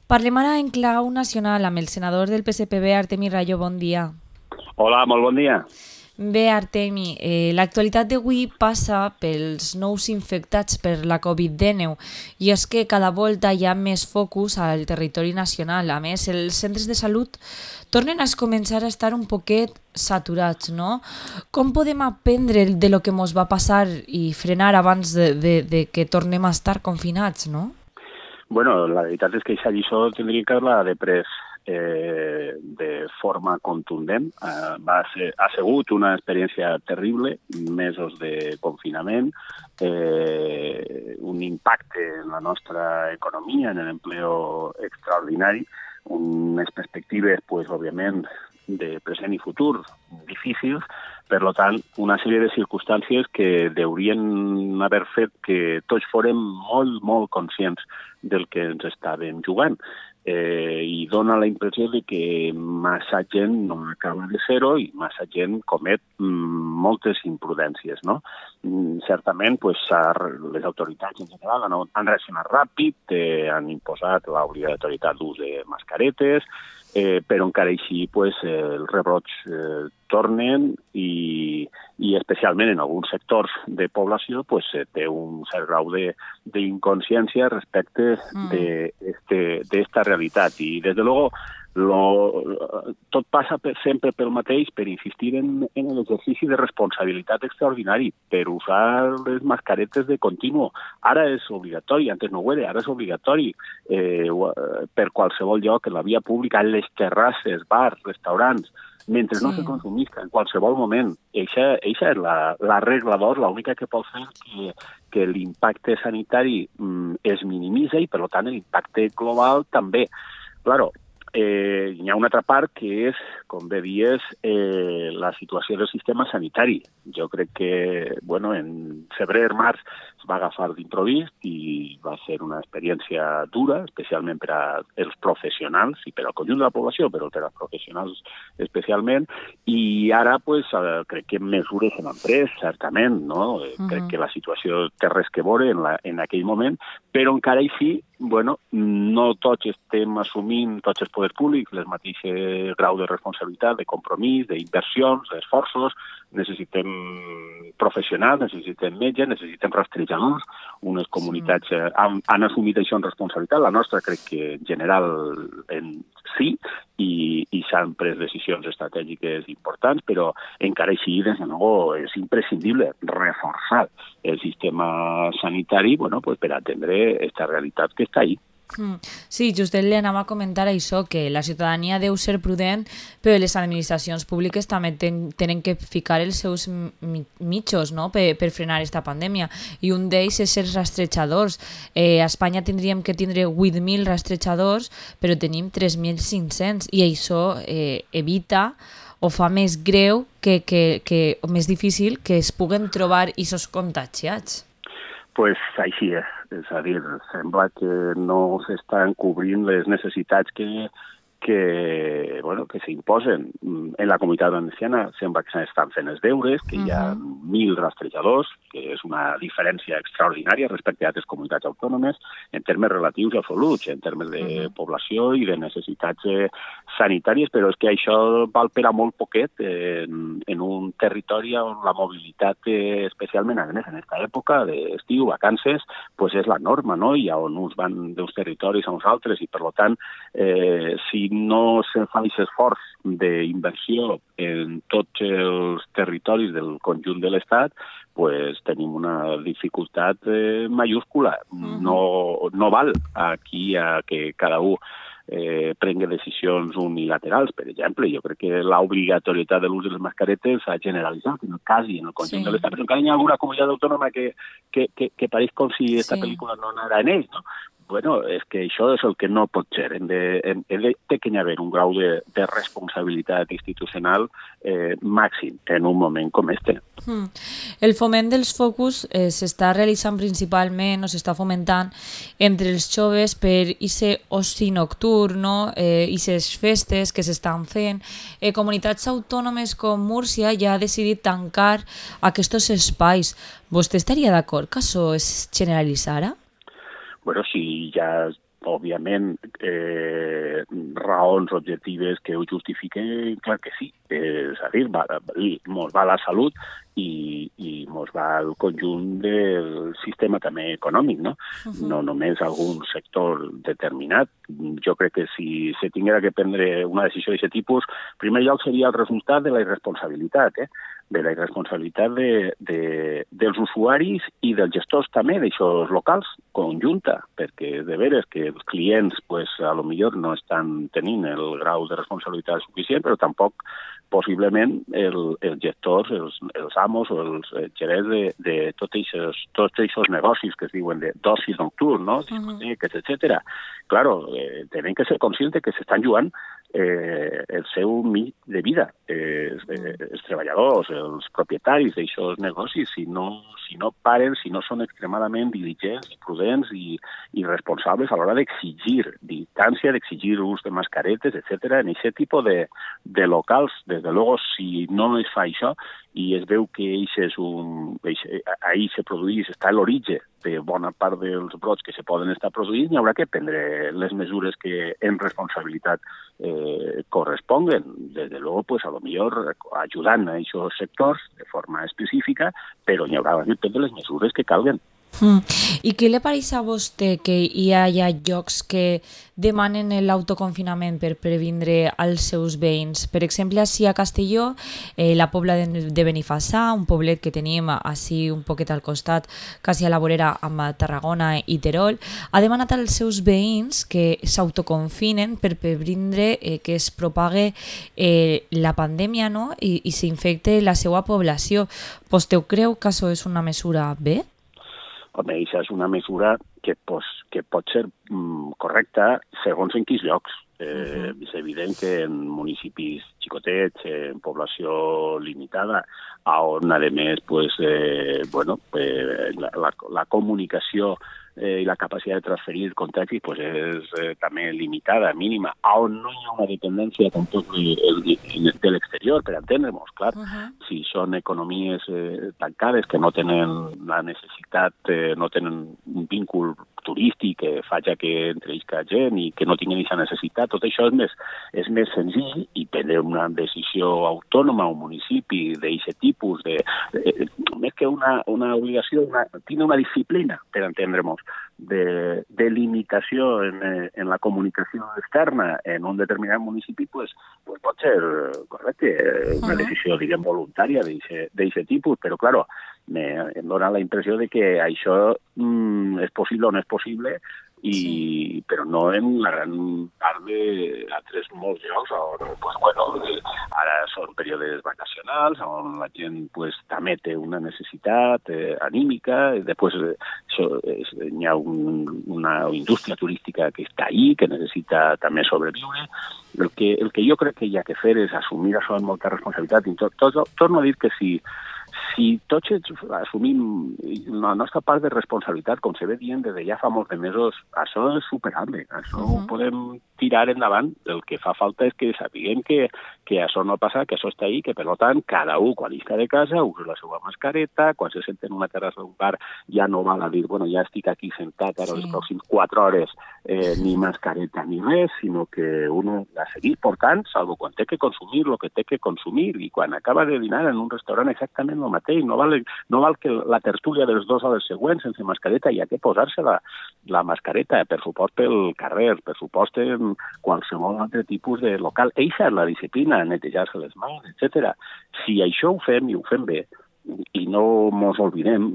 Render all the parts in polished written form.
Parlem ara en clau nacional amb el senador del PSPB, Artemi Rayo. Bon dia. Hola, molt bon dia. Bé, Artemi, l'actualitat d'avui passa pels nous infectats per la Covid-19 i és que cada volta hi ha més focus al territori nacional. A més, els centres de salut tornen a començar a estar un poquet saturats, no? Com podem aprendre de lo que ens va passar i frenar abans de que tornem a estar confinats, no? Bueno, la veritat és que aquesta lliçó tindria que haver-la de pres de forma contundent. Ha sigut una experiència terrible, mesos de confinament, un impacte en la nostra economia, en l'empleo extraordinari, unes perspectives, pues, òbviament, de present i futur difícils, per tant, una sèrie de circumstàncies que haurien haver fet que tots fórem molt, molt conscients del que ens estàvem jugant. I dona la impressió de que massa gent no acaba de ser-ho i massa gent comet moltes imprudències, no? Certament, pues, les autoritats en general han reaccionat ràpid, han imposat l'obligatorietat d'ús de mascaretes, però encara així, pues, els rebrots tornen i especialment en alguns sectors de població, pues, té un cert grau d'inconsciència respecte d'esta realitat. I, des de luego, tot passa sempre pel mateix, per insistir en l'exercici de responsabilitat extraordinari, per usar les mascaretes de continu. Ara és obligatori, antes no ho era, ara és obligatori per qualsevol lloc, en la via pública, en les terrasses, bars, restaurants, mentre no se consumisca en qualsevol moment. Eixa és la regla d'or, l'única que pot fer que l'impacte sanitari es minimitza i, per tant, l'impacte global també. Claro, hi ha una altra part que és, com bé dies, la situació del sistema sanitari. Jo crec que, bueno, en febrer, març, es va agafar d'improvís i va ser una experiència dura, especialment per als professionals i per al conjunt de la població, però per als professionals especialment. I ara, pues, crec que mesures se n'han pres, certament, no? Crec que la situació té res que veure en aquell moment, però encara així, bueno, no tots estem assumint, tots els poders públics, el mateix grau de responsabilitat, de compromís, d'inversions, d'esforços. Necessitem professionals, necessitem metges, necessitem rastrejadors. Unes comunitats han assumit això en responsabilitat. La nostra crec que en general sí, i s'han pres decisions estratègiques importants, però encara així, des de nou, és imprescindible reforçar el sistema sanitari, bueno, pues, per atendre aquesta realitat que està ahí. Sí, just li anava a comentar això, que la ciutadania deu ser prudent, però les administracions públiques també tenen que ficar els seus mitjos, no?, per frenar aquesta pandèmia, i un d'ells és els rastrejadors. A Espanya tindríem que tindre 8.000 rastrejadors, però tenim 3.500, i això evita o fa més greu o més difícil que es puguen trobar aquests contagiats. Pues així és a dir, sembla que no s'estan cobrint les necessitats que s'imposen. En la comunitat valenciana sembla que s'estan fent els deures, que hi ha 1.000 rastrejadors, que és una diferència extraordinària respecte a altres comunitats autònomes, en termes relatius i absoluts, en termes de població i de necessitats sanitàries, però és que això val per a molt poquet en un territori on la mobilitat, especialment en aquesta època d'estiu, vacances, pues és la norma, no? I on uns van d'uns territoris a uns altres, i per tant, si no se fa aquest esforç d'inversió en tots els territoris del conjunt de l'Estat, pues tenim una dificultat mayúscula. No val aquí que cada un prengui decisions unilaterals. Per exemple, jo crec que l'obligatorietat de l'ús de les mascaretes s'ha generalitzat en el cas i en el conjunt de l'Estat, però encara hi ha alguna comunitat autònoma que pareix com si aquesta pel·lícula no anara en ells, no? Bueno, és que això és el que no pot ser. Té que haver un grau de responsabilitat institucional màxim en un moment com este. El foment dels focus s'està realitzant principalment, o s'està fomentant entre els joves per aquest oci nocturn, aquestes festes que s'estan fent. Comunitats autònomes com Múrcia ja ha decidit tancar aquests espais. Vostè estaria d'acord que això es generalitzara? Bueno, si ja òbviament, raons objectives que ho justifiquen, clar que sí. És a dir, mos va la salut i mos va el conjunt del sistema també econòmic, no? No només algun sector determinat. Jo crec que si se tinguera que prendre una decisió d'aquest tipus, en primer lloc seria el resultat de la irresponsabilitat, de la irresponsabilitat dels usuaris i dels gestors també d'aixòs locals, conjunta, perquè de veres que els clients pues, a lo millor no estan tenint el grau de responsabilitat suficient, però tampoc possiblement els gestors, els amos o els gerents de tots aquests negocis que es diuen d'oci nocturn, no? Discoteques, etcètera. Claro, tenen que ser conscients que s'estan jugant el seu mig de vida. Els treballadors, els propietaris d'aquests negocis, si no paren, si no són extremadament diligents, prudents i responsables a l'hora d'exigir distància, d'exigir ús de mascaretes, etc. En aquest tipus de locals, des de luego, si no es fa això i es veu que ahir se produeix, està a l'origen de bona part dels brots que se poden estar produint, hi haurà que prendre les mesures que en responsabilitat corresponguen. Desde luego, pues a lo millor ajudant a aquests sectors de forma específica, però hi haurà que prendre les mesures que calguen. I què li pareix a vostè que hi hagi llocs que demanen l'autoconfinament per previndre als seus veïns? Per exemple, així a Castelló, la Pobla de Benifassà, un poblet que tenim així un poquet al costat, quasi a la vorera amb Tarragona i Terol, ha demanat als seus veïns que s'autoconfinen per previndre que es propague la pandèmia, no? I s'infecte la seva població. Vostè creu que això és una mesura bé? Home, això és una mesura que pot ser correcta segons en quins llocs. És evident que en municipis xicotets, en població limitada, on, a més, la comunicació i la capacitat de transferir contagis és també limitada, mínima, on no hi ha una dependència tampoc de l'exterior, per entendre-nos, clar. Si són economies tancades que no tenen la necessitat, no tenen un vincul turístic que faci que entreisca gent i que no tinguin aquesta necessitat, tot això és més senzill i prendre una decisió autònoma a un municipi d'aquest tipus, més que una obligació, tiene una disciplina, per entendre-nos, de limitació en la comunicació externa en un determinat municipi, pues pot ser correcte, una decisió, diguem, voluntària d'aquest tipus, però, claro, em dona la impressió de que això és possible o no és possible, però no en la gran part d'altres molts llocs on, ara són períodes vacacionals, on la gent també té una necessitat anímica, i després hi ha una indústria turística que està ahí, que necessita també sobreviure. El que jo crec que hi ha que fer és assumir això amb molta responsabilitat. Torno a dir que si tots assumim la nostra part de responsabilitat, com se ve dient des de ja fa molts de mesos, això és superable, això ho podem tirar endavant. El que fa falta és que sapiguem que això no passa, que això està ahí, que per tant cada un quan isca de casa usa la seva mascareta, quan se sent en una terrassa d'un bar ja no val a dir, ja estic aquí sentat ara les pròximes 4 hores, ni mascareta ni res, sinó que uno la segueix portant, salvo quan té que consumir el que té que consumir, i quan acaba de dinar en un restaurant exactament el mateix. No val que la tertúlia dels dos a les següents sense mascareta, hi ha que posar-se la mascareta, per supost pel carrer, per supost en qualsevol altre tipus de local. Eixa és la disciplina, netejar-se les mans, etc. Si això ho fem i ho fem bé, i no mos oblidem,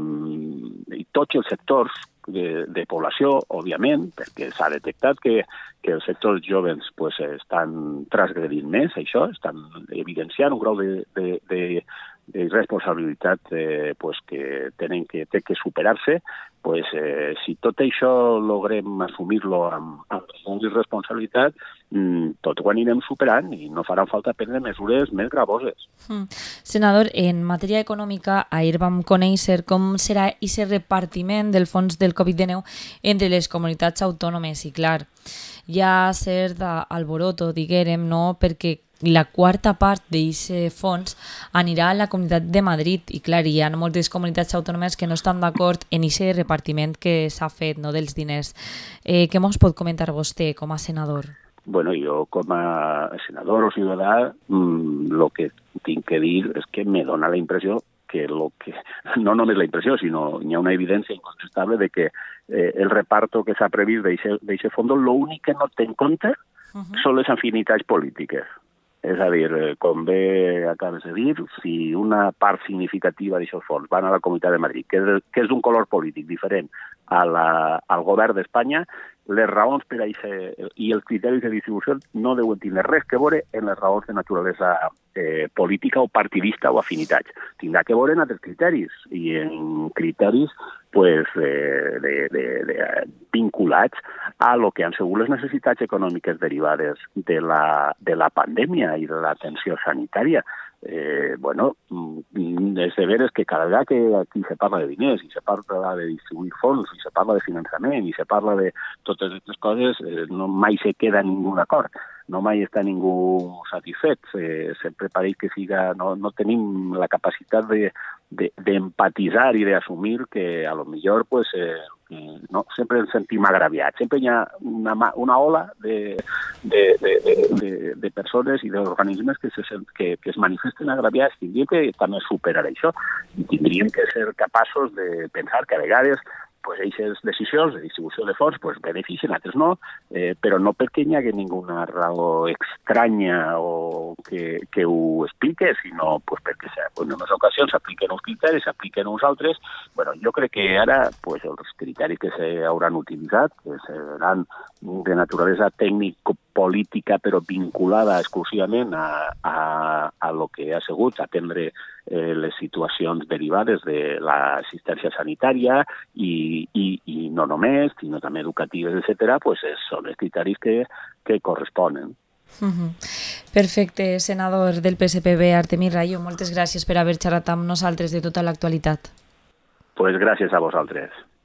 i tots els sectors de població, òbviament, perquè s'ha detectat que els sectors joves estan transgredint més això, estan evidenciant un grau de responsabilitat que té que superar-se, si tot això logrem assumir-lo amb responsabilitat, tot ho anirem superant i no farà falta prendre mesures més gravoses. Senador, en matèria econòmica, ahir vam conèixer com serà aquest repartiment del fons del Covid-19 entre les comunitats autònomes i, clar, hi ha cert alboroto, diguérem, no? Perquè la quarta part d'aquest fons anirà a la Comunitat de Madrid i clar, hi ha moltes comunitats autònomes que no estan d'acord en aquest repartiment que s'ha fet, no, dels diners. Què mos pot comentar vostè com a senador? Bueno, jo com a senador o ciutadà el que tinc que dir és que me dona la impressió que no només la impressió, sinó hi ha una evidència incontestable de que el reparto que s'ha previst d'aquest fons, l'únic que no té en compte són les afinitats polítiques. És a dir, com bé acabes de dir, si una part significativa d'aquests fons van a la Comunitat de Madrid, que és d'un color polític diferent al govern d'Espanya, les raons per a això i els criteris de distribució no deuen tenir res que veure en les raons de naturalesa política o partidista o afinitats. Tindrà que veure en altres criteris i en criteris pues, vinculats a lo que han sigut les necessitats econòmiques derivades de la pandèmia i de l'atenció sanitària. Bueno, és de veres que cada vegada que aquí se parla de diners i se parla de distribuir fons i se parla de finançament i se parla de totes aquestes coses, no mai se queda ningú d'acord, no mai està ningú satisfet. Sempre pareix que no tenim la capacitat d'empatitzar i d'assumir que a lo millor pues, no, sempre ens sentim agraviats. Sempre hi ha una ola de persones i d'organismes que es manifesten agraviats. Tindríem que també superar això i tindríem que ser capaços de pensar que a vegades pues, aquestes decisions de distribució de fons pues, beneficien, altres no, però no perquè hi hagi ninguna raó estranya o que ho explique, sinó pues, perquè en unes ocasions s'apliquen uns criteris, s'apliquen uns altres. Bueno, jo crec que ara pues, els criteris que s'hauran utilitzat, que seran de naturalesa tècnico-política, però vinculada exclusivament a lo que ha sigut atendre les situacions derivades de l'assistència sanitària i no només, sinó també educatives, etc., pues són els criteris que corresponen. Perfecte, senador del PSPB, Artemí Rayo, moltes gràcies per haver xerrat amb nosaltres de tota l'actualitat. Pues gràcies a vosaltres.